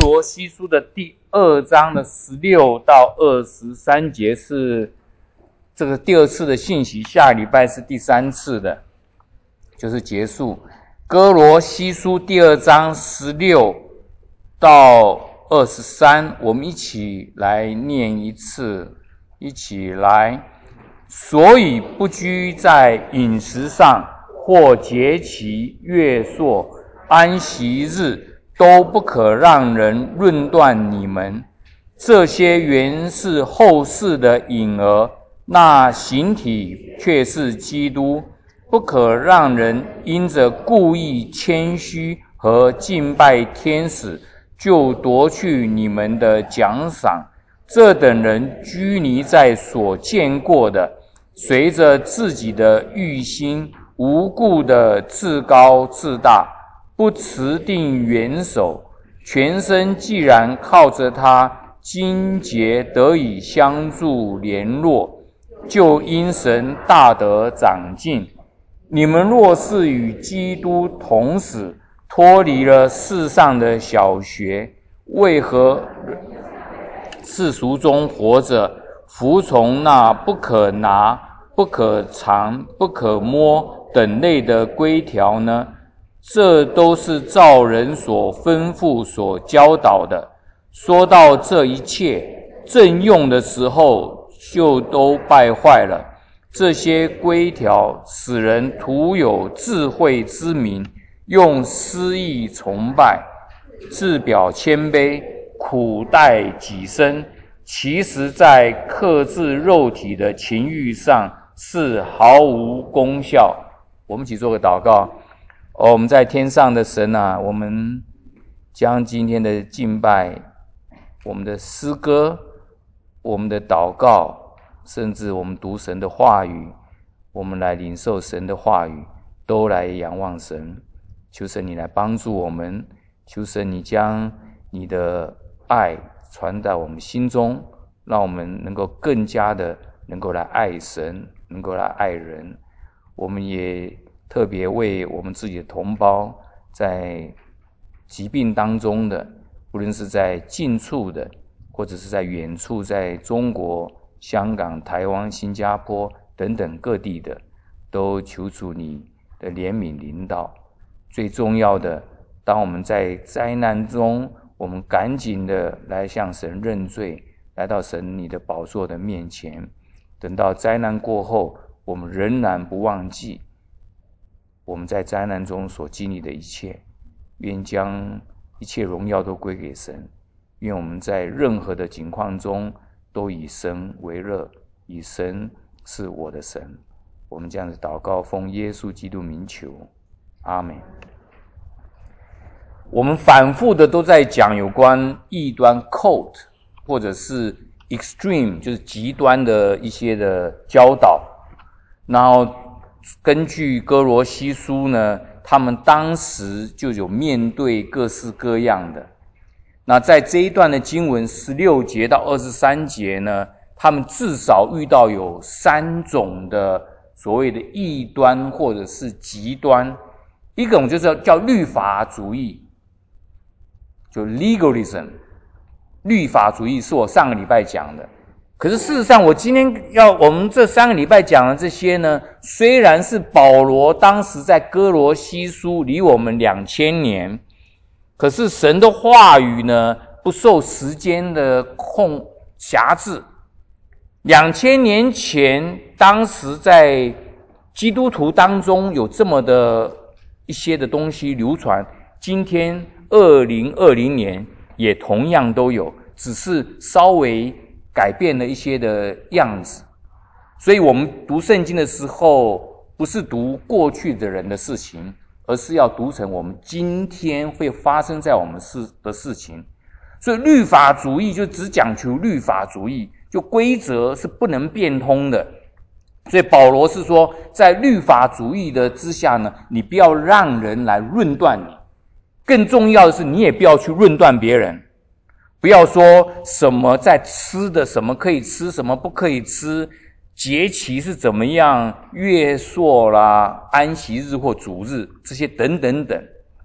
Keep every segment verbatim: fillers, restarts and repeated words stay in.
罗西书的第二章的十六到二十三节是这个第二次的信息，下礼拜是第三次的，就是结束。哥罗西书第二章十六到二十三，我们一起来念一次，一起来。所以不拘在饮食上，或节期、月朔、安息日，都不可让人论断你们。这些原是后世的影儿，那形体却是基督。不可让人因着故意谦虚和敬拜天使，就夺去你们的奖赏。这等人拘泥在所见过的，随着自己的欲心，无故的自高自大，不持定元首，全身既然靠着他筋节得以相助联络，就因神大得长进。你们若是与基督同死，脱离了世上的小学，为何世俗中活着，服从那不可拿、不可尝、不可摸等类的规条呢？这都是照人所吩咐、所教导的。说到这一切，正用的时候就都败坏了。这些规条使人徒有智慧之名，用私意崇拜，自表谦卑，苦待己身，其实在克制肉体的情欲上是毫无功效。我们一起做个祷告。哦，我们在天上的神啊，我们将今天的敬拜，我们的诗歌，我们的祷告，甚至我们读神的话语，我们来领受神的话语，都来仰望神。求神你来帮助我们，求神你将你的爱传到我们心中，让我们能够更加的能够来爱神，能够来爱人。我们也特别为我们自己的同胞在疾病当中的，无论是在近处的，或者是在远处，在中国、香港、台湾、新加坡等等各地的，都求主你的怜悯临到。最重要的，当我们在灾难中，我们赶紧的来向神认罪，来到神你的宝座的面前。等到灾难过后，我们仍然不忘记我们在灾难中所经历的一切，愿将一切荣耀都归给神。愿我们在任何的境况中都以神为乐，以神是我的神。我们这样子祷告，奉耶稣基督名求，阿们。我们反复的都在讲有关异端 cult 或者是 extreme， 就是极端的一些的教导。然后根据哥罗西书呢，他们当时就有面对各式各样的。那在这一段的经文十六节到二十三节呢，他们至少遇到有三种的所谓的异端或者是极端。一种就是叫律法主义，就 legalism， 律法主义是我上个礼拜讲的。可是事实上，我今天要我们这三个礼拜讲的这些呢，虽然是保罗当时在哥罗西书离我们两千年，可是神的话语呢，不受时间的控辖制。两千年前，当时在基督徒当中有这么的一些的东西流传，今天二零二零年也同样都有，只是稍微改变了一些的样子。所以我们读圣经的时候，不是读过去的人的事情，而是要读成我们今天会发生在我们事的事情。所以律法主义就只讲求律法主义，就规则是不能变通的。所以保罗是说，在律法主义的之下呢，你不要让人来论断你，更重要的是你也不要去论断别人。不要说什么在吃的，什么可以吃，什么不可以吃，节期是怎么样，月朔啦、安息日或主日这些等等等，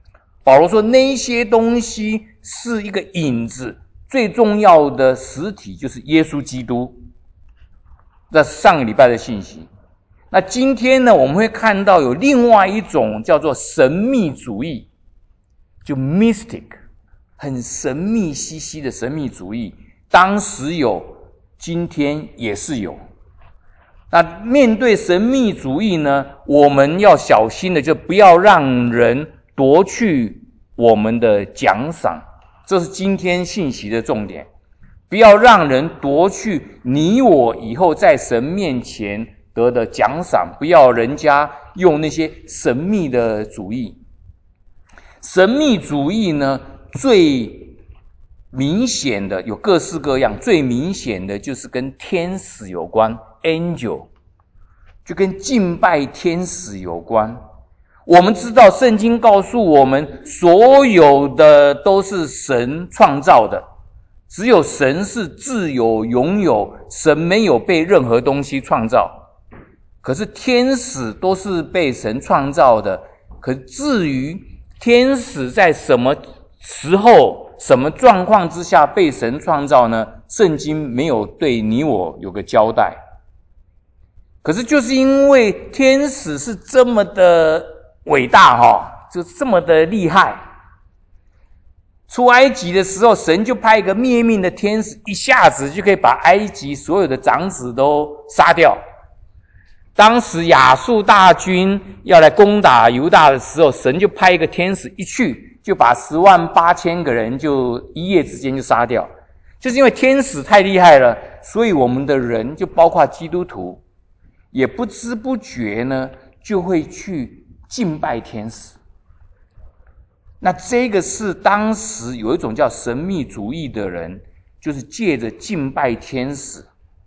保罗说那些东西是一个影子，最重要的实体就是耶稣基督。这是上个礼拜的信息。那今天呢，我们会看到有另外一种叫做神秘主义，就 mystic， 很神秘兮兮的神秘主义，当时有，今天也是有。那面对神秘主义呢，我们要小心的，就不要让人夺去我们的奖赏，这是今天信息的重点。不要让人夺去你我以后在神面前得的奖赏，不要人家用那些神秘的主义。神秘主义呢，最明显的有各式各样，最明显的就是跟天使有关 angel， 就跟敬拜天使有关。我们知道圣经告诉我们，所有的都是神创造的，只有神是自有拥有，神没有被任何东西创造。可是天使都是被神创造的，可至于天使在什么时候、什么状况之下被神创造呢？圣经没有对你我有个交代。可是就是因为天使是这么的伟大齁，就这么的厉害，出埃及的时候，神就派一个灭命的天使，一下子就可以把埃及所有的长子都杀掉。当时亚述大军要来攻打犹大的时候，神就派一个天使一去，就把十万八千个人就一夜之间就杀掉。就是因为天使太厉害了，所以我们的人，就包括基督徒，也不知不觉呢，就会去敬拜天使。那这个是当时有一种叫神秘主义的人，就是借着敬拜天使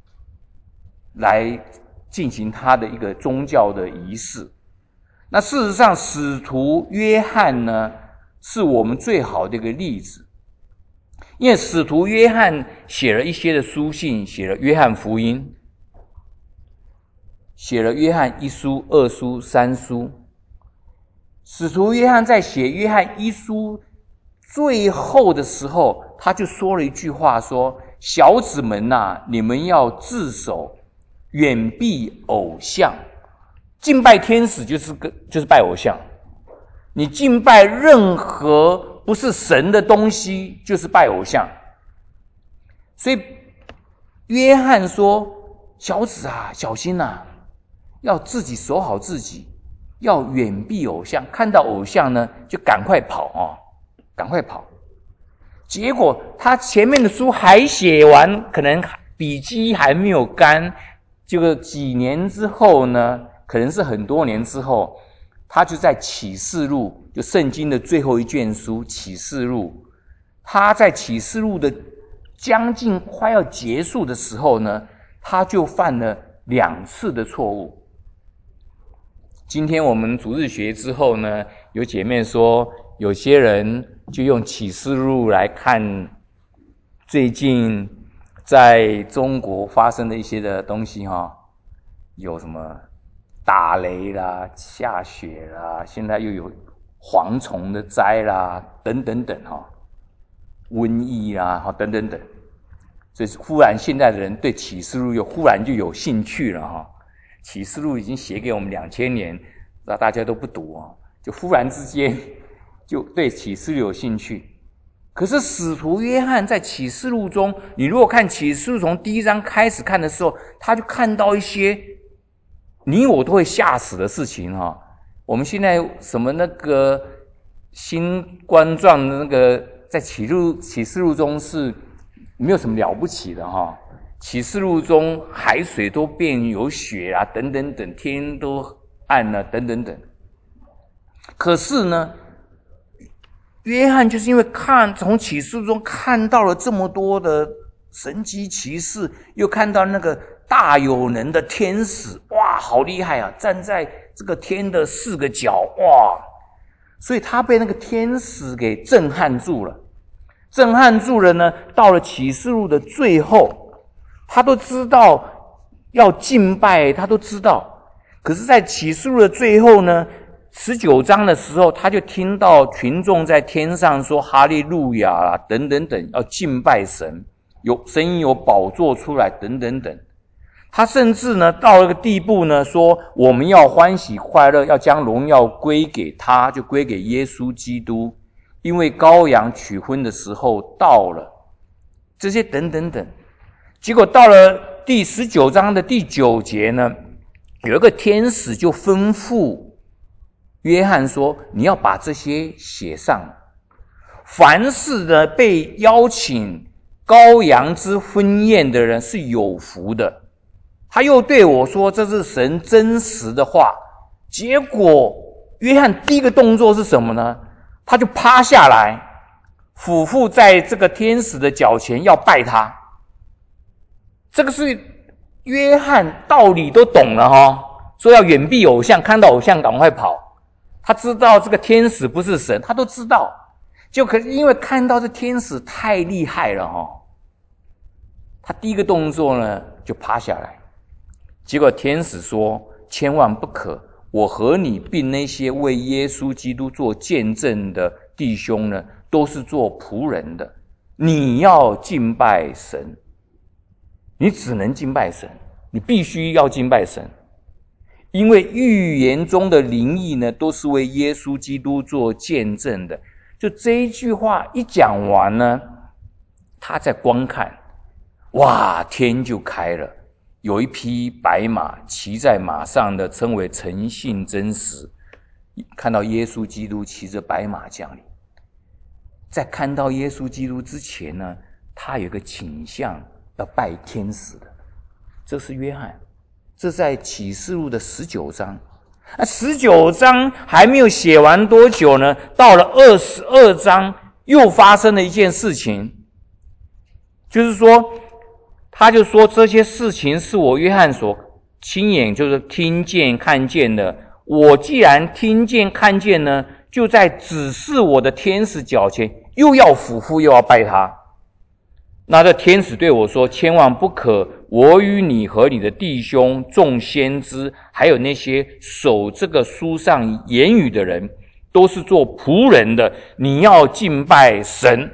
来进行他的一个宗教的仪式。那事实上，使徒约翰呢，是我们最好的一个例子。因为使徒约翰写了一些的书信，写了约翰福音，写了约翰一书、二书、三书。使徒约翰在写约翰一书最后的时候，他就说了一句话，说：小子们啊，你们要自守，远避偶像。敬拜天使就是个就是拜偶像，你敬拜任何不是神的东西就是拜偶像。所以约翰说：小子啊，小心啊，要自己守好自己，要远避偶像，看到偶像呢就赶快跑哦，赶快跑。结果他前面的书还写完，可能笔记还没有干，这个几年之后呢，可能是很多年之后，他就在启示录，就圣经的最后一卷书启示录，他在启示录的将近快要结束的时候呢，他就犯了两次的错误。今天我们主日学之后呢，有姐妹说，有些人就用启示录来看最近在中国发生的一些的东西哈，有什么打雷啦、下雪啦，现在又有蝗虫的灾啦，等等等哈，瘟疫啦，哈等等等，所以忽然现在的人对启示录又忽然就有兴趣了哈。启示录已经写给我们两千年，那大家都不读啊，就忽然之间就对启示录有兴趣。可是使徒约翰在启示录中，你如果看启示录从第一章开始看的时候，他就看到一些你我都会吓死的事情哈。我们现在什么那个新冠状的那个，在启录启示录中是没有什么了不起的哈。启示录中海水都变有雪啊，等等等，天都暗了，等等等。可是呢，约翰就是因为看从启示录中看到了这么多的神迹奇事，又看到那个大有能的天使，哇，好厉害啊，站在这个天的四个角，哇，所以他被那个天使给震撼住了。震撼住了呢，到了启示录的最后，他都知道要敬拜，他都知道。可是在启示录的最后呢， 十九章的时候，他就听到群众在天上说哈利路亚啦，等等等，要敬拜神，有声音有宝座出来，等等等。他甚至呢到了个地步呢，说我们要欢喜快乐，要将荣耀归给他，就归给耶稣基督，因为羔羊取婚的时候到了，这些等等等。结果到了第十九章的第九节呢，有一个天使就吩咐约翰说，你要把这些写上，凡是呢被邀请羔羊之婚宴的人是有福的。他又对我说，这是神真实的话。结果约翰第一个动作是什么呢？他就趴下来，俯伏在这个天使的脚前要拜他。这个是约翰道理都懂了齁，说要远避偶像，看到偶像赶快跑。他知道这个天使不是神，他都知道，就可是因为看到这天使太厉害了齁，他第一个动作呢就趴下来。结果天使说，千万不可，我和你并那些为耶稣基督做见证的弟兄呢，都是做仆人的，你要敬拜神，你只能敬拜神，你必须要敬拜神，因为预言中的灵意呢，都是为耶稣基督做见证的。就这一句话一讲完呢，他在观看，哇，天就开了，有一匹白马，骑在马上的称为诚信真实。看到耶稣基督骑着白马降临。在看到耶稣基督之前呢，他有一个倾向要拜天使的，这是约翰。这在启示录的十九章。那十九章还没有写完多久呢，到了二十二章又发生了一件事情，就是说他就说这些事情是我约翰所亲眼就是听见看见的。我既然听见看见呢，就在指示我的天使脚前又要俯伏又要拜他。那这天使对我说，千万不可，我与你和你的弟兄众先知还有那些守这个书上言语的人都是做仆人的，你要敬拜神。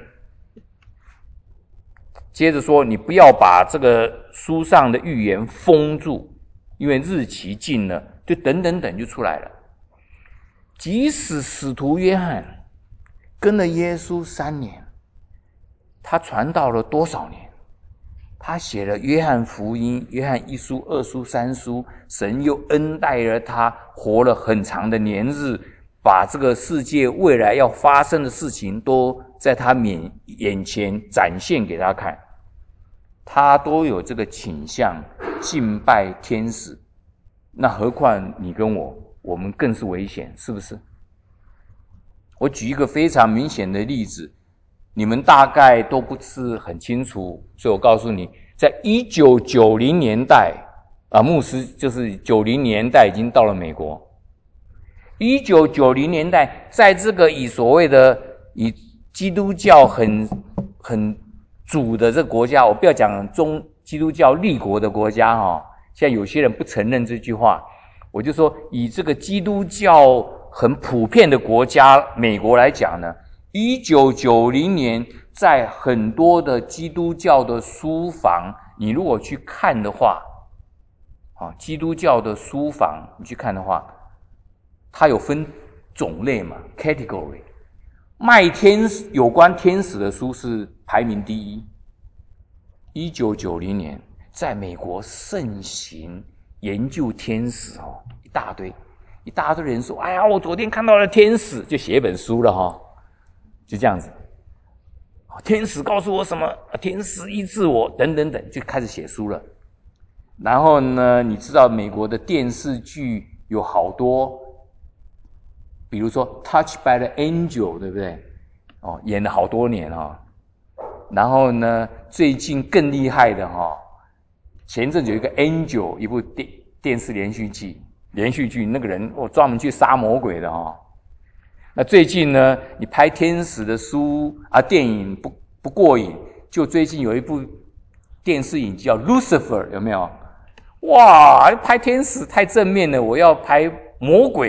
接着说，你不要把这个书上的预言封住，因为日期近了，就等等等就出来了。即使使徒约翰跟了耶稣三年，他传道了多少年？他写了约翰福音、约翰一书、二书、三书，神又恩待了他，活了很长的年日，把这个世界未来要发生的事情都在他面眼前展现给他看。他都有这个倾向敬拜天使，那何况你跟我，我们更是危险，是不是？我举一个非常明显的例子，你们大概都不是很清楚，所以我告诉你，在一九九零年代啊，牧师就是九零年代已经到了美国。一九九零年代，在这个以所谓的以基督教很很主的这个国家，我不要讲中基督教立国的国家哈，现在有些人不承认这句话，我就说以这个基督教很普遍的国家美国来讲呢，一九九零年在很多的基督教的书房，你如果去看的话，啊，基督教的书房你去看的话，它有分种类嘛 category， 卖天使有关天使的书是排名第一。一九九零年在美国盛行研究天使哦，一大堆一大堆人说，哎呀，我昨天看到了天使，就写一本书了哈，就这样子。天使告诉我什么？天使医治我，等等等，就开始写书了。然后呢，你知道美国的电视剧有好多，比如说《Touched by the Angel》，对不对？哦，演了好多年哈。然后呢，最近更厉害的哈，前阵子有一个《Angel》一部电电视连续剧，连续剧那个人我、哦、专门去杀魔鬼的哈。那最近呢，你拍天使的书啊，电影不不过瘾，就最近有一部电视影集叫《Lucifer》，有没有？哇，拍天使太正面了，我要拍魔鬼，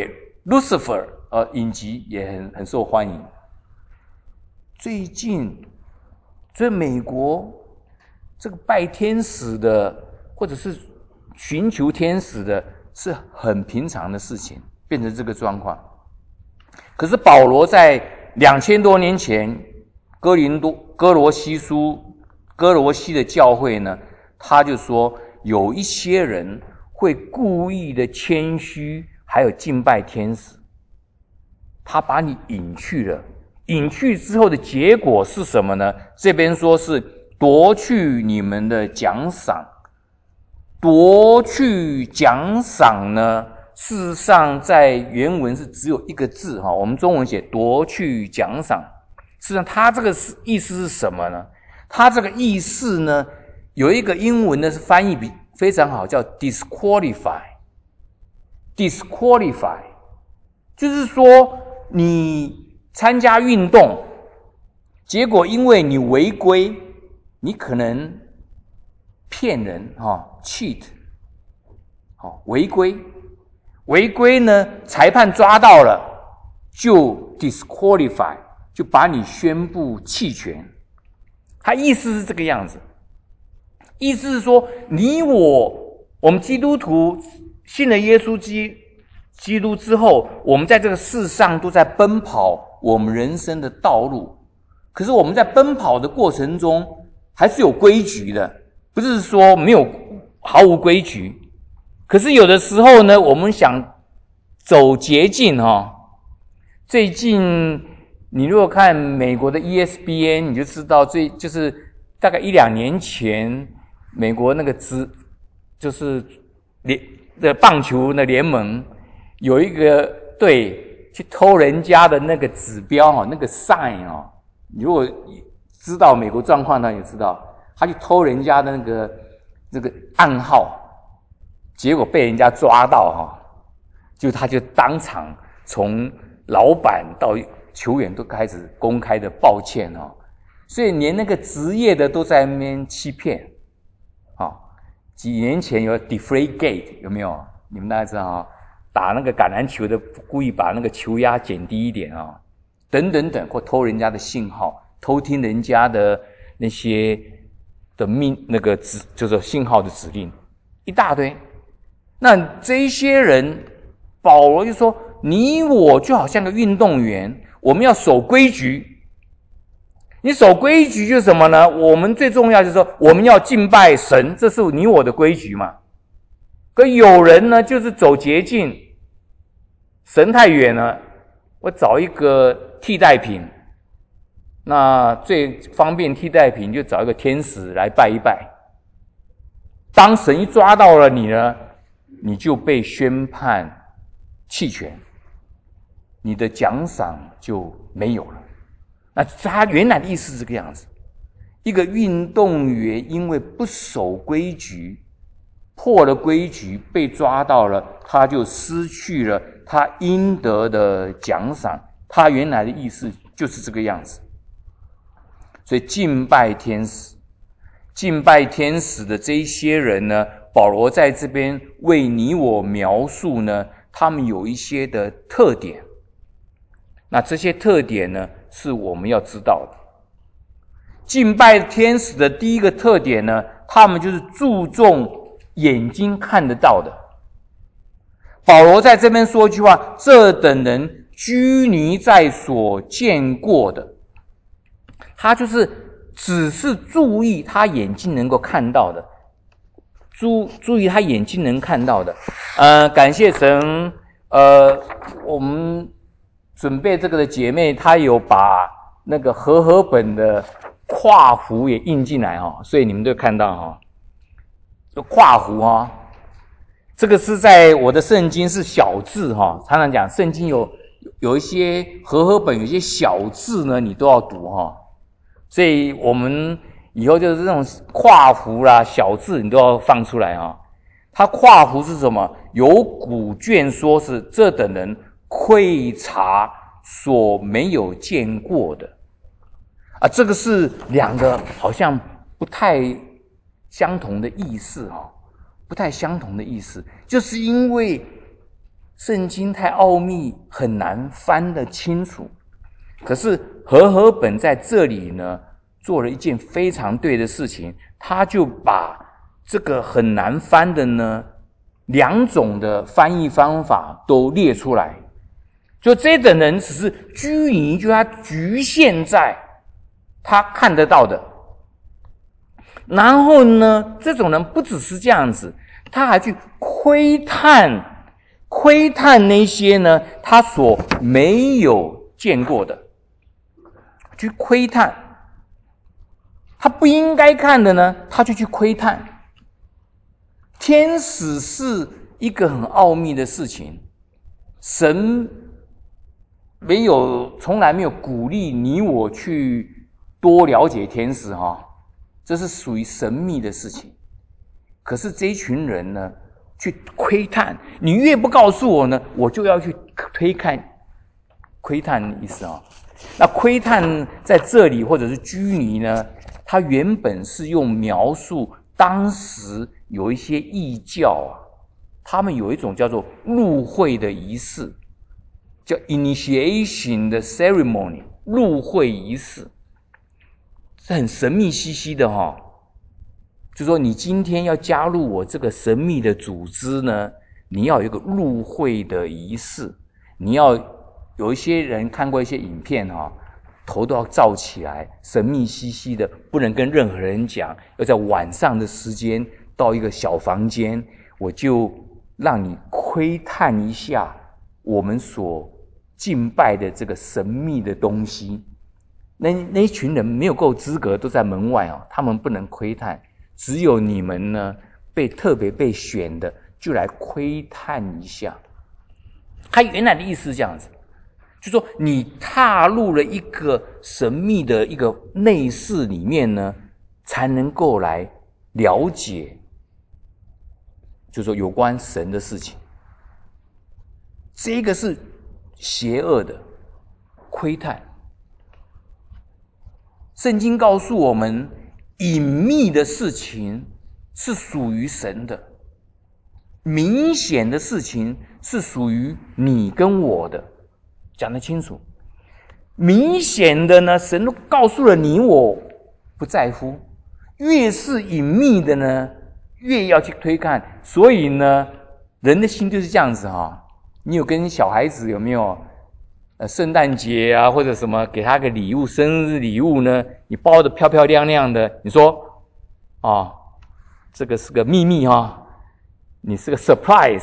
Lucifer 呃影集也很很受欢迎。最近，所以美国这个拜天使的，或者是寻求天使的，是很平常的事情，变成这个状况。可是保罗在两千多年前，哥林多哥罗西书哥罗西的教会呢，他就说有一些人会故意的谦虚，还有敬拜天使，他把你引去了，引去之后的结果是什么呢？这边说是夺去你们的奖赏。夺去奖赏呢，事实上在原文是只有一个字，我们中文写夺去奖赏，事实上它这个意思是什么呢？它这个意思呢，有一个英文呢是翻译比非常好，叫 disqualify。 disqualify 就是说你参加运动，结果因为你违规，你可能骗人、哦、cheat、哦、违规违规呢，裁判抓到了就 disqualify， 就把你宣布弃权。他意思是这个样子，意思是说你我我们基督徒信了耶稣基基督之后，我们在这个世上都在奔跑我们人生的道路，可是我们在奔跑的过程中还是有规矩的，不是说没有毫无规矩。可是有的时候呢，我们想走捷径哦。最近你如果看美国的 E S P N， 你就知道最就是大概一两年前，美国那个职就是联的棒球的联盟有一个队去偷人家的那个指标哦，那个 sign 哦，你如果知道美国状况呢，你就知道他去偷人家的那个那个暗号。结果被人家抓到哈，就他就当场从老板到球员都开始公开的抱歉哈，所以连那个职业的都在那边欺骗。好，几年前有 Deflategate 有没有？你们大家知道啊，打那个橄榄球的故意把那个球压减低一点啊，等等等，或偷人家的信号，偷听人家的那些的命那个指就是信号的指令，一大堆。那这些人，保罗就说你我就好像个运动员，我们要守规矩。你守规矩就是什么呢？我们最重要就是说我们要敬拜神，这是你我的规矩嘛。可有人呢就是走捷径，神太远了，我找一个替代品。那最方便替代品就找一个天使来拜一拜。当神一抓到了你呢，你就被宣判弃权，你的奖赏就没有了。那他原来的意思是这个样子，一个运动员因为不守规矩，破了规矩被抓到了，他就失去了他应得的奖赏。他原来的意思就是这个样子。所以敬拜天使，敬拜天使的这一些人呢，保罗在这边为你我描述呢，他们有一些的特点。那这些特点呢，是我们要知道的。敬拜天使的第一个特点呢，他们就是注重眼睛看得到的。保罗在这边说一句话，这等人拘泥在所见过的，他就是只是注意他眼睛能够看到的，注注意他眼睛能看到的。呃，感谢神，呃，我们准备这个的姐妹，她有把那个和合本的跨弧也印进来哈，所以你们都看到哈，跨弧哈，这个是在我的圣经是小字哈，常常讲圣经有有一些和合本有一些小字呢，你都要读哈，所以我们以后就是这种跨弧啦、小字你都要放出来哈。它跨弧是什么？有古卷说是这等人窥察所没有见过的啊，这个是两个好像不太相同的意思哈，不太相同的意思，就是因为圣经太奥秘，很难翻得清楚。可是和合本在这里呢，做了一件非常对的事情，他就把这个很难翻的呢，两种的翻译方法都列出来。就这等人只是拘泥，就他局限在他看得到的。然后呢，这种人不只是这样子，他还去窥探窥探那些呢他所没有见过的，去窥探他不应该看的呢，他就去窥探。天使是一个很奥秘的事情，神没有从来没有鼓励你我去多了解天使哈，这是属于神秘的事情。可是这一群人呢，去窥探，你越不告诉我呢，我就要去推看。窥探的意思啊，那窥探在这里或者是拘泥呢，它原本是用描述当时有一些异教啊，他们有一种叫做入会的仪式，叫 initiation 的 ceremony， 入会仪式是很神秘兮兮的哈。就说你今天要加入我这个神秘的组织呢，你要有一个入会的仪式，你要有一些人看过一些影片哈，头都要罩起来，神秘兮兮的，不能跟任何人讲，要在晚上的时间到一个小房间，我就让你窥探一下我们所敬拜的这个神秘的东西。那那一群人没有够资格，都在门外哦，他们不能窥探。只有你们呢，被特别被选的，就来窥探一下。他原来的意思是这样子，就说你踏入了一个神秘的一个内室里面呢，才能够来了解，就说有关神的事情。这个是邪恶的窥探。圣经告诉我们，隐秘的事情是属于神的，明显的事情是属于你跟我的，讲得清楚。明显的呢，神都告诉了你我，不在乎。越是隐秘的呢，越要去推看。所以呢，人的心就是这样子哈。你有跟小孩子有没有呃，圣诞节啊，或者什么，给他个礼物，生日礼物呢？你包得漂漂亮亮的，你说，哦，这个是个秘密哈、哦，你是个 surprise，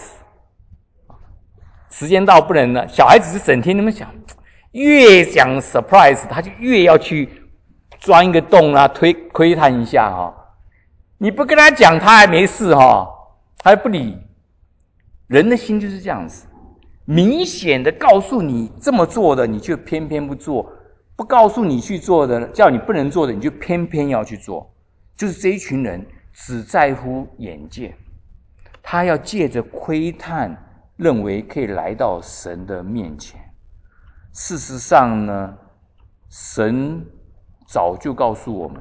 时间到不能了。小孩子是整天那么想，越讲 surprise， 他就越要去钻一个洞啊，推窥探一下哈、哦。你不跟他讲，他还没事哈、哦，他还不理。人的心就是这样子。明显的告诉你这么做的，你就偏偏不做；不告诉你去做的，叫你不能做的，你就偏偏要去做。就是这一群人只在乎眼界，他要借着窥探，认为可以来到神的面前。事实上呢，神早就告诉我们，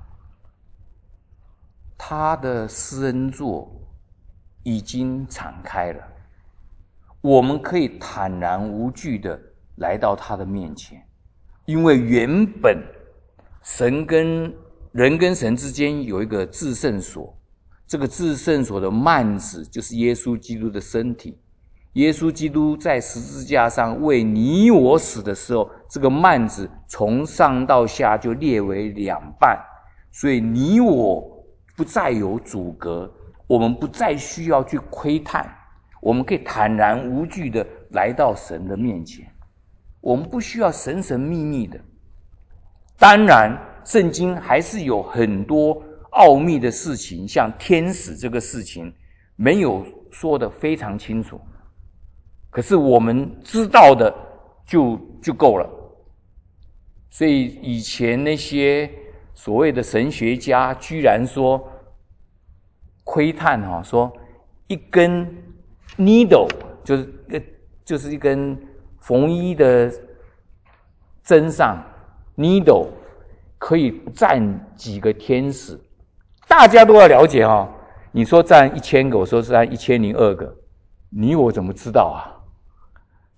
他的施恩座已经敞开了。我们可以坦然无惧的来到他的面前，因为原本神跟人跟神之间有一个至圣所，这个至圣所的幔子就是耶稣基督的身体。耶稣基督在十字架上为你我死的时候，这个幔子从上到下就裂为两半，所以你我不再有阻隔，我们不再需要去窥探，我们可以坦然无惧的来到神的面前，我们不需要神神秘秘的。当然，圣经还是有很多奥秘的事情，像天使这个事情没有说得非常清楚，可是我们知道的就就够了。所以以前那些所谓的神学家居然说窥探哈，说一根 needle 就是就是一根缝衣的针上 needle 可以站几个天使，大家都要了解哈。你说站一千个，我说是站一千零二个，你我怎么知道啊？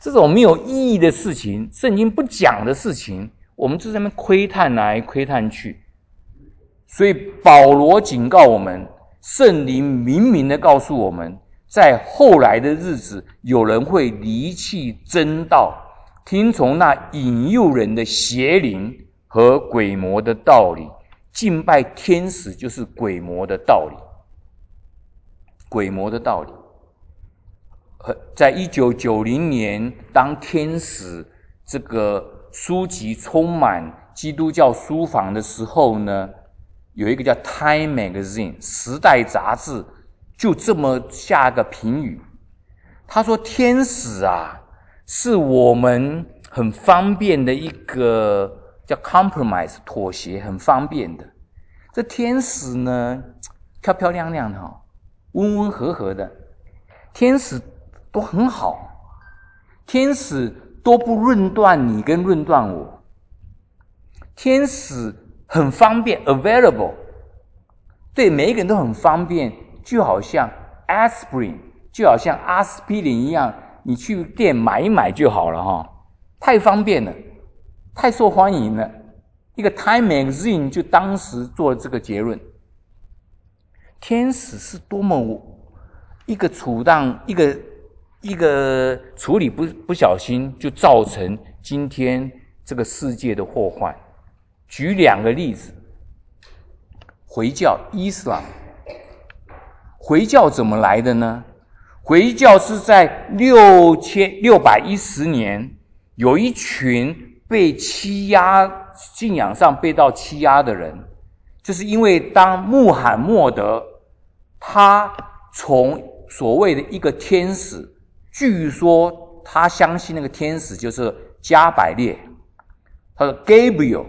这种没有意义的事情，圣经不讲的事情，我们就在那边窥探来窥探去。所以保罗警告我们，圣灵明明的告诉我们，在后来的日子，有人会离弃真道，听从那引诱人的邪灵和鬼魔的道理。敬拜天使就是鬼魔的道理，鬼魔的道理。在一九九零年，当天使这个书籍充满基督教书房的时候呢，有一个叫 Time Magazine 时代杂志就这么下个评语，他说天使啊是我们很方便的一个叫 compromise 妥协，很方便的。这天使呢漂漂亮亮的，温温和和的，天使都很好，天使都不论断你跟论断我，天使很方便 available， 对每一个人都很方便，就好像 aspirin 就好像阿司匹林一样，你去店买一买就好了哈，太方便了，太受欢迎了。一个 Time Magazine 就当时做了这个结论，天使是多么一个处当一个一个处理不不小心就造成今天这个世界的祸患。举两个例子，回教伊斯兰，回教怎么来的呢？回教是在六千六百一十年，有一群被欺压信仰上被到欺压的人，就是因为当穆罕默德他从所谓的一个天使，据说他相信那个天使就是加百列，他说 Gabriel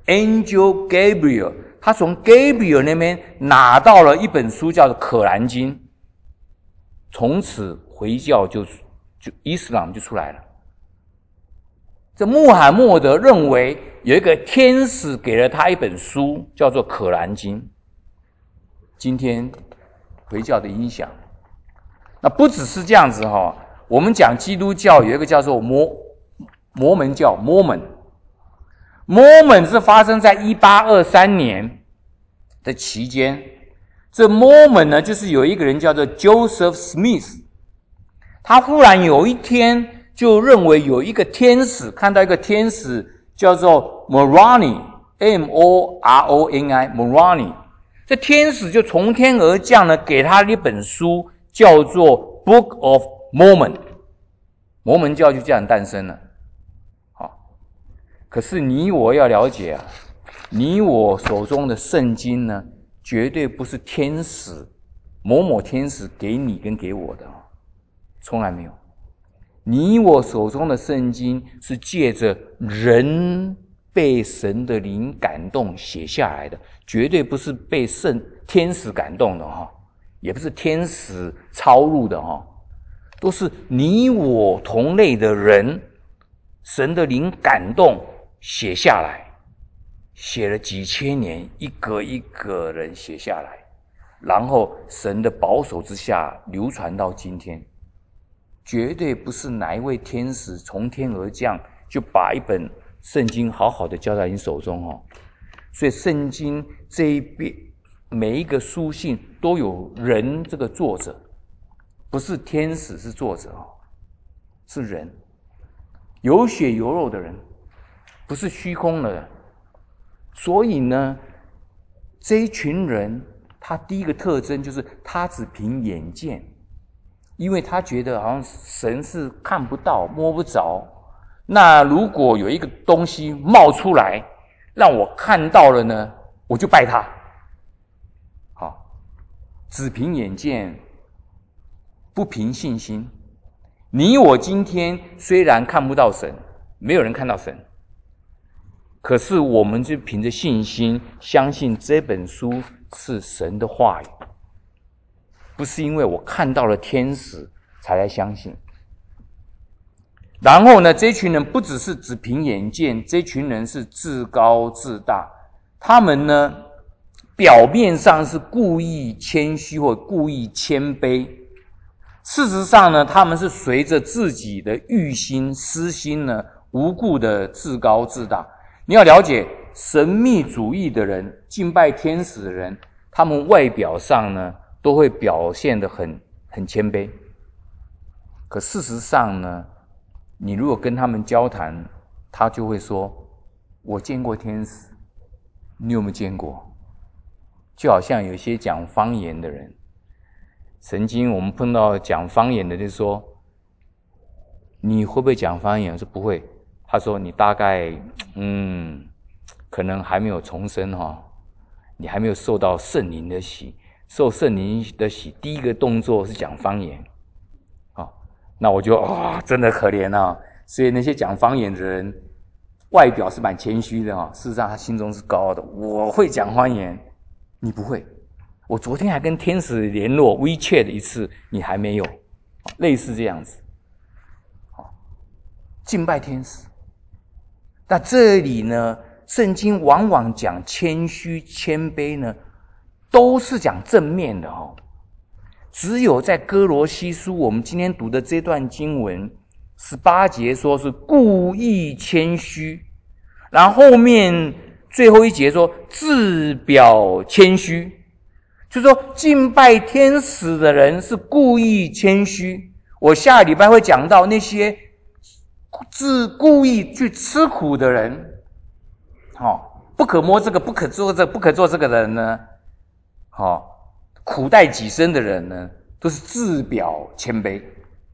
Angel Gabriel， 他从 Gabriel 那边拿到了一本书叫做《可兰经》，从此回教就就伊斯兰就出来了。这穆罕默德认为有一个天使给了他一本书叫做《可兰经》，今天回教的影响。那不只是这样子哈，我们讲基督教有一个叫做摩摩门教 Mormon， Mormon 是发生在一八二三年的期间。这 Mormon 呢，就是有一个人叫做 Joseph Smith， 他忽然有一天就认为有一个天使，看到一个天使叫做 Moroni M O R O N I Moroni， 这天使就从天而降呢，给他一本书叫做 Book of Mormon， 摩门教就这样诞生了。好，可是你我要了解啊，你我手中的圣经呢，绝对不是天使某某天使给你跟给我的，从来没有。你我手中的圣经是借着人被神的灵感动写下来的，绝对不是被圣天使感动的哈，也不是天使抄录的哈，都是你我同类的人，神的灵感动写下来，写了几千年，一个一个人写下来，然后神的保守之下流传到今天。绝对不是哪一位天使从天而降就把一本圣经好好的交在你手中哦。所以圣经这一边每一个书信都有人这个作者，不是天使是作者哦，是人，有血有肉的人，不是虚空的人。所以呢，这一群人他第一个特征就是他只凭眼见，因为他觉得好像神是看不到摸不着，那如果有一个东西冒出来让我看到了呢，我就拜他。好，只凭眼见不凭信心。你我今天虽然看不到神，没有人看到神，可是我们就凭着信心相信这本书是神的话语，不是因为我看到了天使才来相信。然后呢，这群人不只是只凭眼见，这群人是自高自大，他们呢表面上是故意谦虚或故意谦卑， 事实上呢，他们是随着自己的欲心、私心呢，无故的自高自大。你要了解，神秘主义的人、敬拜天使的人，他们外表上呢，都会表现得很很谦卑。可事实上呢，你如果跟他们交谈，他就会说：“我见过天使，你有没有见过？”就好像有些讲方言的人，曾经我们碰到讲方言的，就说：“你会不会讲方言？”我说不会。他说：“你大概嗯，可能还没有重生哈、哦，你还没有受到圣灵的洗，受圣灵的洗，第一个动作是讲方言。”哦，那我就啊、哦，真的可怜啊！所以那些讲方言的人，外表是蛮谦虚的啊、哦，事实上他心中是高傲的。我会讲方言，你不会。我昨天还跟天使联络 WeChat 一次，你还没有，类似这样子。敬拜天使。那这里呢，圣经往往讲谦虚谦卑呢，都是讲正面的哦。只有在哥罗西书我们今天读的这段经文十八节说是故意谦虚，然后后面最后一节说自表谦虚，就是说敬拜天使的人是故意谦虚。我下个礼拜会讲到那些自故意去吃苦的人，哦，不可摸这个，不可做这个，不可做这个的人呢，哦，苦待己身的人呢，都是自表谦卑。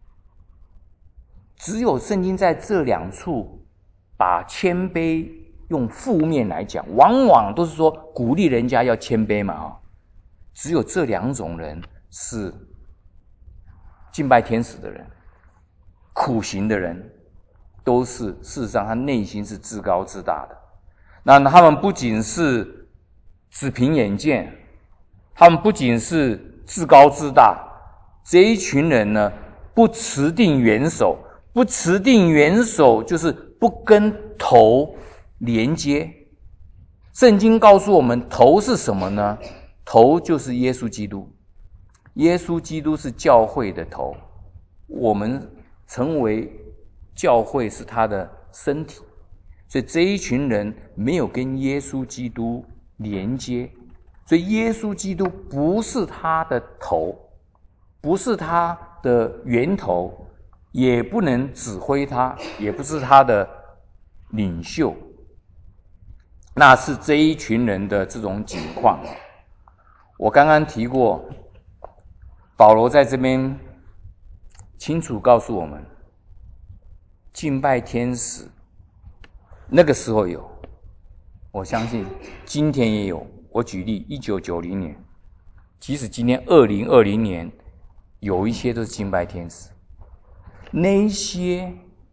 只有圣经在这两处把谦卑用负面来讲，往往都是说鼓励人家要谦卑嘛，哦，只有这两种人是敬拜天使的人，苦行的人，都是事实上他内心是自高自大的。那他们不仅是只凭眼见，他们不仅是自高自大，这一群人呢，不持定元首。不持定元首就是不跟头连接。圣经告诉我们，头是什么呢？头就是耶稣基督。耶稣基督是教会的头，我们成为教会是他的身体。所以这一群人没有跟耶稣基督连接，所以耶稣基督不是他的头，不是他的源头，也不能指挥他，也不是他的领袖。那是这一群人的这种境况。我刚刚提过，保罗在这边清楚告诉我们，敬拜天使那个时候有，我相信今天也有。我举例一九九零年，即使今天二零二零年，有一些都是敬拜天使。那些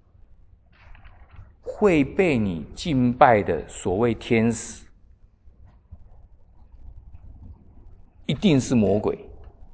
会被你敬拜的所谓天使，一定是魔鬼。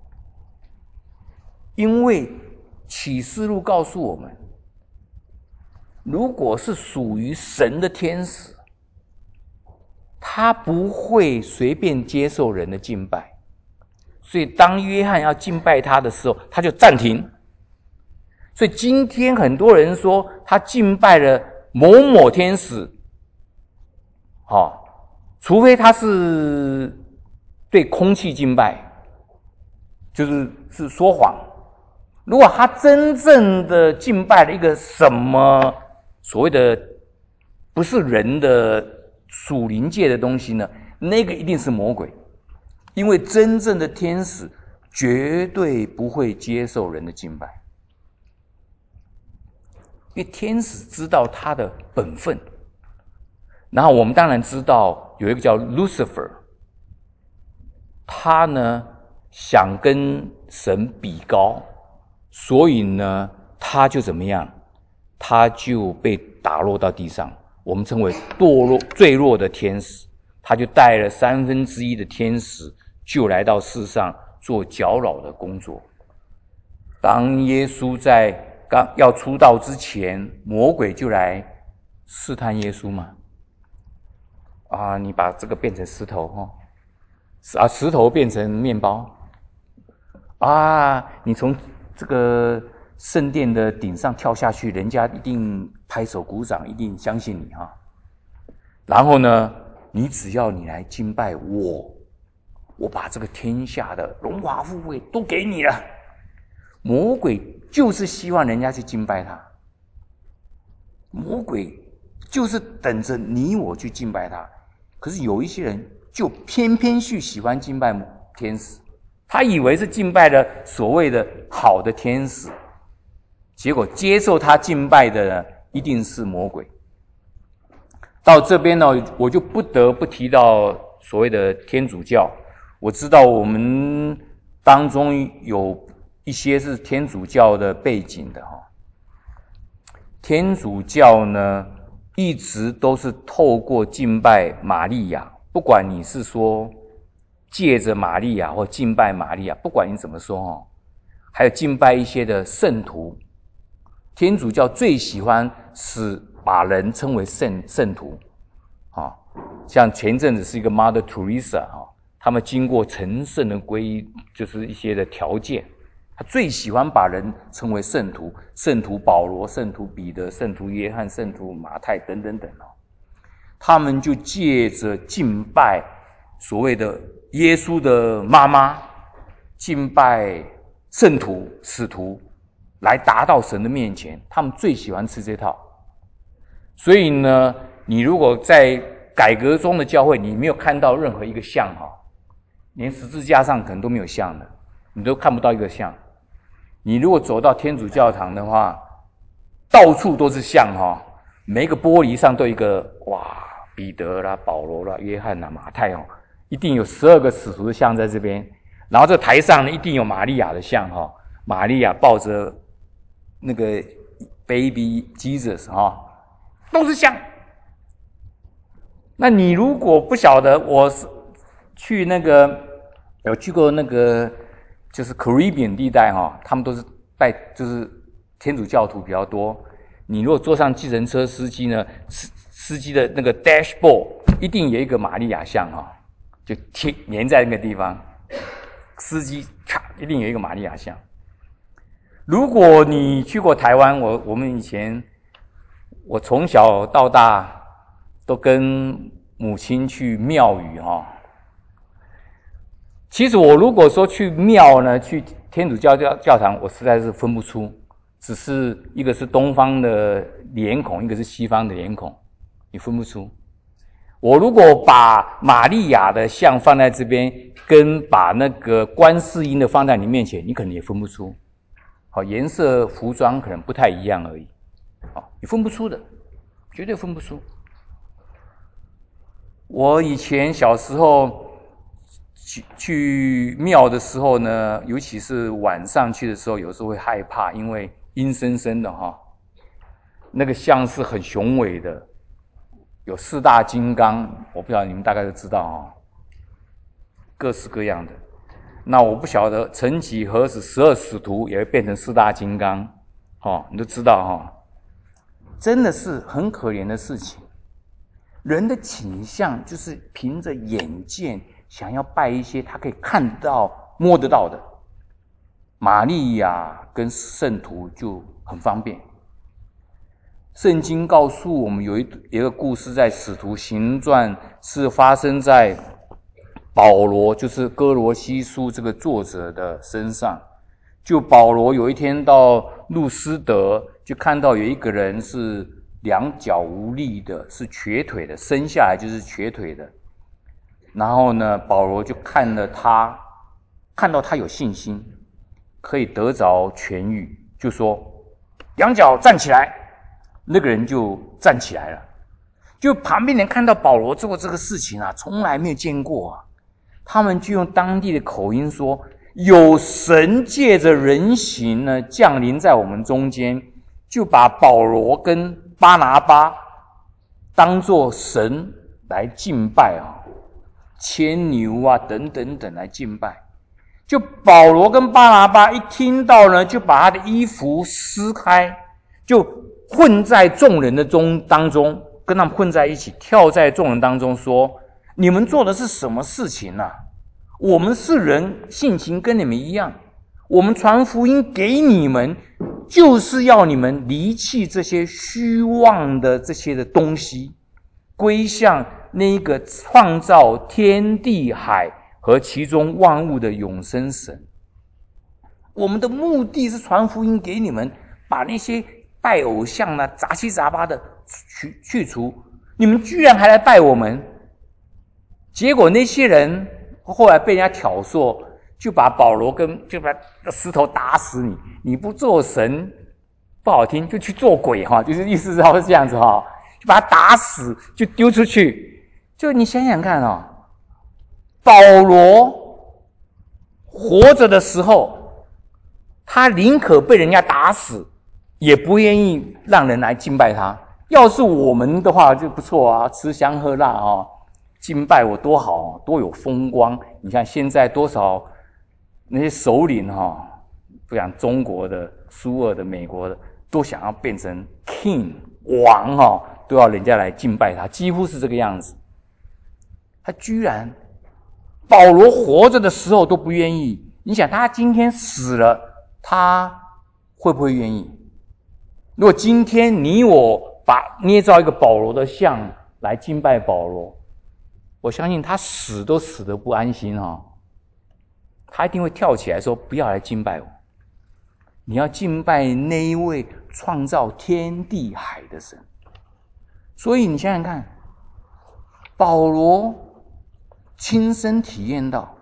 因为启示录告诉我们，如果是属于神的天使，他不会随便接受人的敬拜。所以当约翰要敬拜他的时候，他就暂停。所以今天很多人说他敬拜了某某天使，哦，除非他是对空气敬拜，就是是说谎。如果他真正的敬拜了一个什么所谓的不是人的属灵界的东西呢，那个一定是魔鬼。因为真正的天使绝对不会接受人的敬拜，因为天使知道他的本分。然后我们当然知道有一个叫 Lucifer， 他呢想跟神比高，所以呢他就怎么样，他就被打落到地上，我们称为堕落坠落的天使。他就带了三分之一的天使，就来到世上做搅扰的工作。当耶稣在刚要出道之前，魔鬼就来试探耶稣嘛。啊，你把这个变成石头哦，啊，石头变成面包。啊，你从这个圣殿的顶上跳下去，人家一定拍手鼓掌，一定相信你哈。然后呢，你只要你来敬拜我，我把这个天下的荣华富贵都给你了。魔鬼就是希望人家去敬拜他，魔鬼就是等着你我去敬拜他。可是有一些人就偏偏去喜欢敬拜天使，他以为是敬拜了所谓的好的天使，结果接受他敬拜的呢，一定是魔鬼。到这边呢，我就不得不提到所谓的天主教。我知道我们当中有一些是天主教的背景的哈。天主教呢，一直都是透过敬拜玛利亚，不管你是说借着玛利亚或敬拜玛利亚，不管你怎么说哈，还有敬拜一些的圣徒。天主教最喜欢是把人称为圣圣徒，啊，像前阵子是一个 Mother Teresa 啊，他们经过成圣的归，就是一些的条件，他最喜欢把人称为圣徒，圣徒保罗、圣徒彼得、圣徒约翰、圣徒马太等等等哦。他们就借着敬拜所谓的耶稣的妈妈，敬拜圣徒、使徒，来达到神的面前。他们最喜欢吃这套。所以呢，你如果在改革中的教会，你没有看到任何一个像哈，连十字架上可能都没有像的，你都看不到一个像。你如果走到天主教堂的话，到处都是像哈，每一个玻璃上都有一个哇，彼得啦、保罗啦、约翰啦、马太哦，一定有十二个使徒的像在这边。然后这台上呢，一定有玛利亚的像哈，玛利亚抱着那个 baby Jesus 哈，都是像。那你如果不晓得，我是去那个有去过那个就是 Caribbean 地带哈，他们都是拜就是天主教徒比较多。你如果坐上计程车司机呢，司司机的那个 dashboard 一定有一个玛利亚像哈，就贴粘在那个地方，司机咔一定有一个玛利亚像。如果你去过台湾，我我们以前我从小到大都跟母亲去庙宇哈。其实我如果说去庙呢，去天主教教教堂，我实在是分不出，只是一个是东方的脸孔，一个是西方的脸孔，你分不出。我如果把玛利亚的像放在这边，跟把那个观世音的放在你面前，你可能也分不出。好，颜色、服装可能不太一样而已。好，你分不出的，绝对分不出。我以前小时候去去庙的时候呢，尤其是晚上去的时候，有时候会害怕，因为阴森森的哈。那个像是很雄伟的，有四大金刚，我不知道你们大概都知道哈，各式各样的。那我不晓得曾几何时，十二使徒也会变成四大金刚，哦，你都知道哈，真的是很可怜的事情。人的倾向就是凭着眼见，想要拜一些他可以看到、摸得到的。玛利亚跟圣徒就很方便。圣经告诉我们有一一个故事，在《使徒行传》是发生在保罗，就是哥罗西书这个作者的身上。就保罗有一天到路斯德，就看到有一个人是两脚无力的，是瘸腿的，生下来就是瘸腿的。然后呢，保罗就看了他，看到他有信心，可以得着痊愈，就说两脚站起来。那个人就站起来了。就旁边人看到保罗做这个事情啊，从来没有见过啊。他们就用当地的口音说，有神借着人形呢降临在我们中间，就把保罗跟巴拿巴当作神来敬拜啊，牵牛啊等等等来敬拜。就保罗跟巴拿巴一听到呢，就把他的衣服撕开，就混在众人的中当中，跟他们混在一起，跳在众人当中说，你们做的是什么事情啊？我们是人，性情跟你们一样， 我们传福音给你们，就是要你们离弃这些虚妄的这些的东西，归向那个创造天地海和其中万物的永生神。我们的目的是传福音给你们，把那些拜偶像啊、杂七杂八的去去除。你们居然还来拜我们，结果那些人后来被人家挑唆，就把保罗跟就把石头打死你。你不做神，不好听，就去做鬼哈，就是意思是这样子哈，就把他打死，就丢出去。就你想想看哦，保罗活着的时候，他宁可被人家打死，也不愿意让人来敬拜他。要是我们的话就不错啊，吃香喝辣啊，敬拜我多好，多有风光。你看现在多少那些首领哈，不讲中国的、苏俄的、美国的，都想要变成 king 王哈，都要人家来敬拜他，几乎是这个样子。他居然保罗活着的时候都不愿意，你想他今天死了，他会不会愿意？如果今天你我把捏造一个保罗的像来敬拜保罗，我相信他死都死得不安心哦，他一定会跳起来说不要来敬拜我，你要敬拜那一位创造天地海的神。所以你想想看，保罗亲身体验到，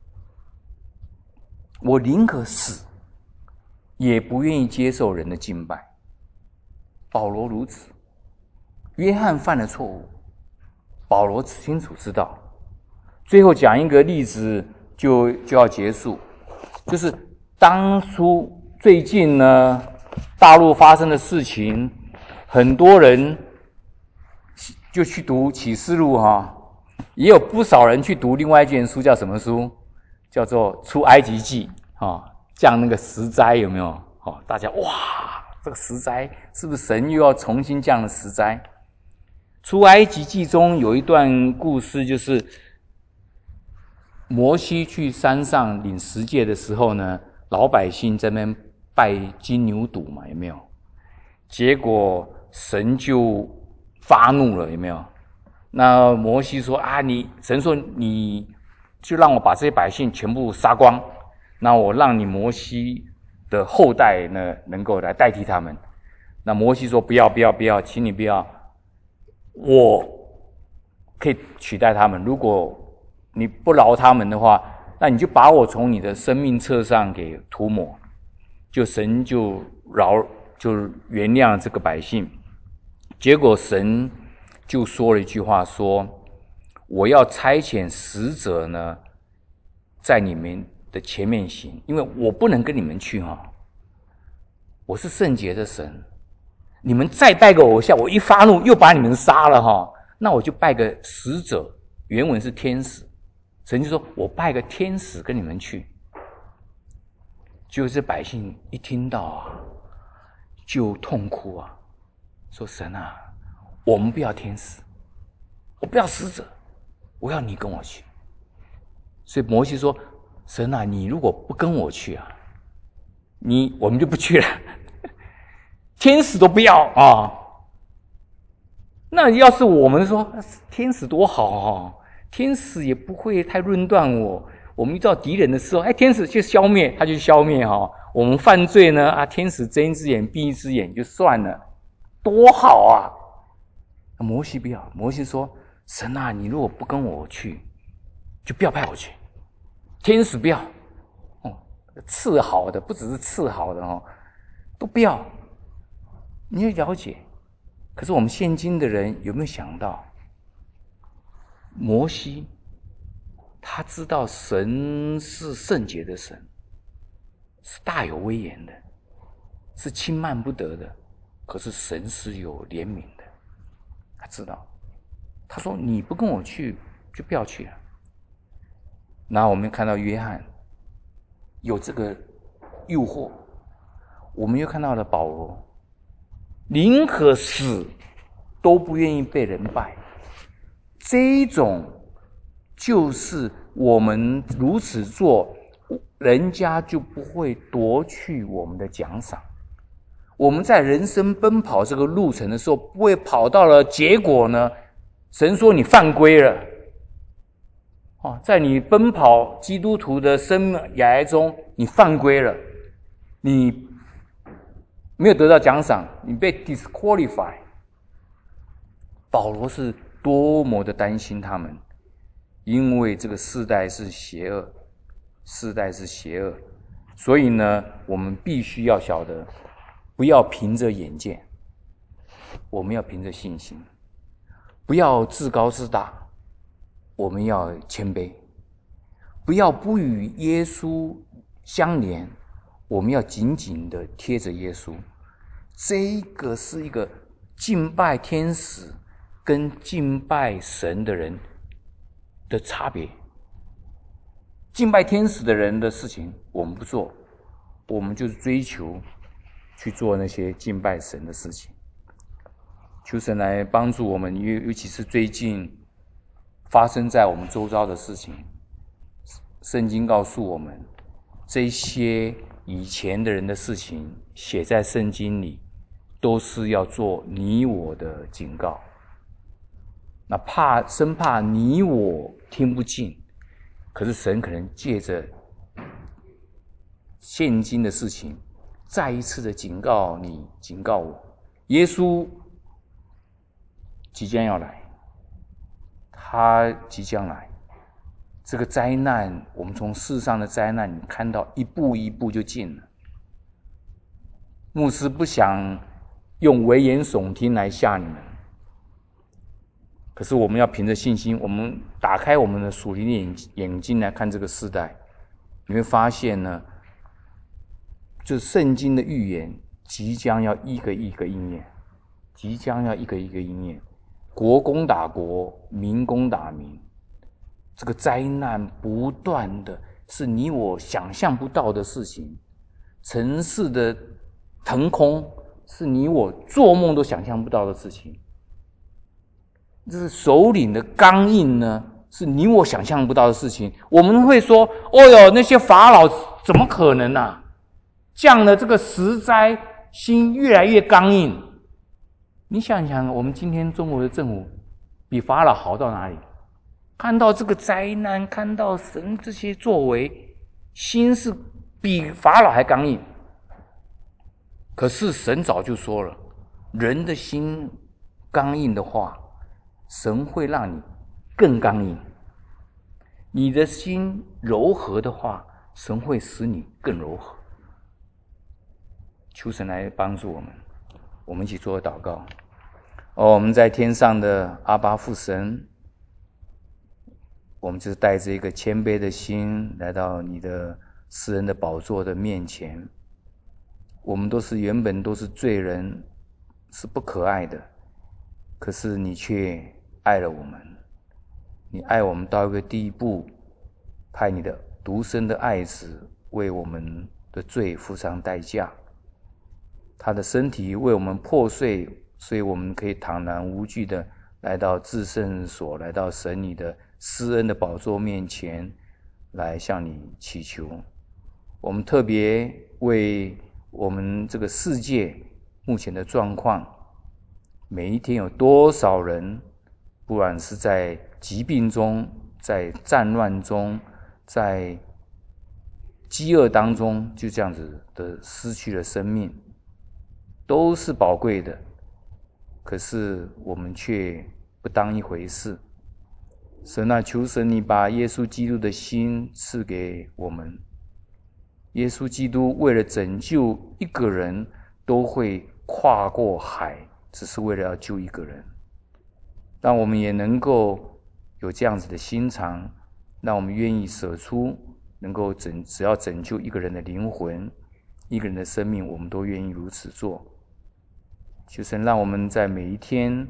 我宁可死也不愿意接受人的敬拜。保罗如此，约翰犯了错误，保罗清楚知道。最后讲一个例子就就要结束，就是当初最近呢大陆发生的事情，很多人就去读启示录哈，也有不少人去读另外一卷书，叫什么书？叫做出埃及记啊，降那个十灾有没有？哦，大家哇，这个十灾是不是神又要重新降了十灾？出埃及记中有一段故事，就是摩西去山上领十诫的时候呢，老百姓在那边拜金牛犊嘛，有没有？结果神就发怒了，有没有？那摩西说啊，你神说你就让我把这些百姓全部杀光，那我让你摩西的后代呢能够来代替他们。那摩西说不要不要不要，请你不要，我可以取代他们，如果你不饶他们的话，那你就把我从你的生命册上给涂抹，就神就饶就原谅这个百姓。结果神就说了一句话，说我要差遣使者呢在你们的前面行，因为我不能跟你们去哈，我是圣洁的神，你们再拜个偶像，我一发怒又把你们杀了哈，那我就拜个使者，原文是天使，神就说我拜个天使跟你们去。就是百姓一听到啊，就痛哭啊，说神啊，我们不要天使，我不要使者，我要你跟我去。所以摩西说，神啊，你如果不跟我去啊，你我们就不去了，天使都不要啊。那要是我们说天使多好啊，天使也不会太论断我，我们遇到敌人的时候，哎，天使去消灭，他就消灭哈。我们犯罪呢，啊，天使睁一只眼闭一只眼就算了，多好啊！摩西不要，摩西说：“神啊，你如果不跟我去，就不要派我去。天使不要，哦，赐好的不只是赐好的哦，都不要。你要了解。可是我们现今的人有没有想到，摩西他知道神是圣洁的神，是大有威严的，是轻慢不得的。可是神是有怜悯的，他知道。他说：“你不跟我去，就不要去了。”然后我们看到约翰有这个诱惑，我们又看到了保罗，宁可死都不愿意被人拜。这一种就是我们如此做， 人家就不会夺去我们的奖赏。我们在人生奔跑这个路程的时候，不会跑到了结果呢，神说你犯规了。哦，在你奔跑基督徒的生涯中，你犯规了，你没有得到奖赏，你被 disqualify。保罗是多么的担心他们，因为这个世代是邪恶，世代是邪恶，所以呢，我们必须要晓得，不要凭着眼见，我们要凭着信心，不要自高自大，我们要谦卑，不要不与耶稣相连，我们要紧紧的贴着耶稣。这个是一个敬拜天使跟敬拜神的人的差别。敬拜天使的人的事情我们不做，我们就是追求去做那些敬拜神的事情。求神来帮助我们，尤其是最近发生在我们周遭的事情，圣经告诉我们，这些以前的人的事情写在圣经里，都是要做你我的警告。那怕生怕你我听不进，可是神可能借着现今的事情，再一次的警告你，警告我。耶稣即将要来，他即将来。这个灾难，我们从世上的灾难，你看到一步一步就近了。牧师不想用危言耸听来吓你们，可是我们要凭着信心，我们打开我们的属灵的眼睛来看这个世代，你会发现呢，就是圣经的预言即将要一个一个应验，即将要一个一个应验。国攻打国，民攻打民，这个灾难不断的，是你我想象不到的事情。城市的腾空，是你我做梦都想象不到的事情。这是首领的刚硬呢，是你我想象不到的事情。我们会说，哦哟，那些法老怎么可能啊？降了这个十灾，心越来越刚硬。你想想，我们今天中国的政府比法老好到哪里？看到这个灾难，看到神这些作为，心是比法老还刚硬。可是神早就说了，人的心刚硬的话，神会让你更刚硬；你的心柔和的话，神会使你更柔和。求神来帮助我们，我们一起做祷告。哦，我们在天上的阿爸父神，我们就是带着一个谦卑的心来到你的施恩的宝座的面前。我们都是原本都是罪人，是不可爱的，可是你却爱了我们，你爱我们到一个地步，派你的独生的爱子为我们的罪付上代价，他的身体为我们破碎，所以我们可以坦然无惧的来到至圣所，来到神你的施恩的宝座面前，来向你祈求。我们特别为我们这个世界目前的状况，每一天有多少人，不管是在疾病中，在战乱中，在饥饿当中，就这样子的失去了生命，都是宝贵的，可是我们却不当一回事。神啊，求神你把耶稣基督的心赐给我们。耶稣基督为了拯救一个人，都会跨过海，只是为了要救一个人。让我们也能够有这样子的心肠，让我们愿意舍出，能够拯只要拯救一个人的灵魂，一个人的生命，我们都愿意如此做。求神让我们在每一天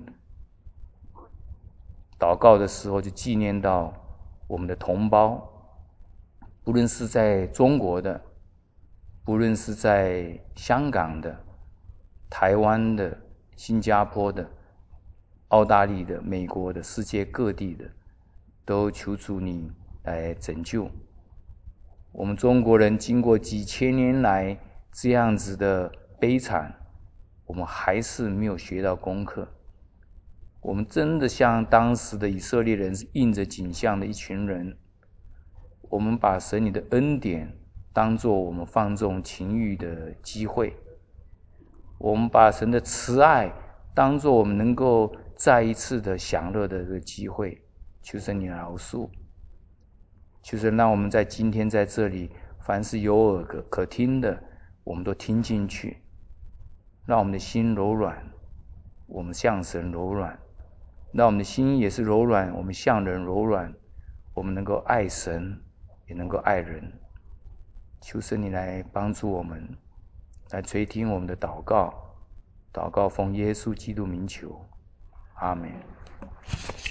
祷告的时候，就纪念到我们的同胞，不论是在中国的，不论是在香港的、台湾的、新加坡的、澳大利亚的、美国的、世界各地的，都求主你来拯救。 我们中国人经过几千年来这样子的悲惨，我们还是没有学到功课。我们真的像当时的以色列人，是印着景象的一群人。我们把神你的恩典当作我们放纵情欲的机会，我们把神的慈爱当作我们能够再一次的享乐的这个机会。求神你饶恕，求神让我们在今天在这里，凡是有耳可可听的，我们都听进去，让我们的心柔软，我们向神柔软，让我们的心也是柔软，我们向人柔软，我们能够爱神，也能够爱人。求神你来帮助我们，来垂听我们的祷告，祷告奉耶稣基督名求，阿们。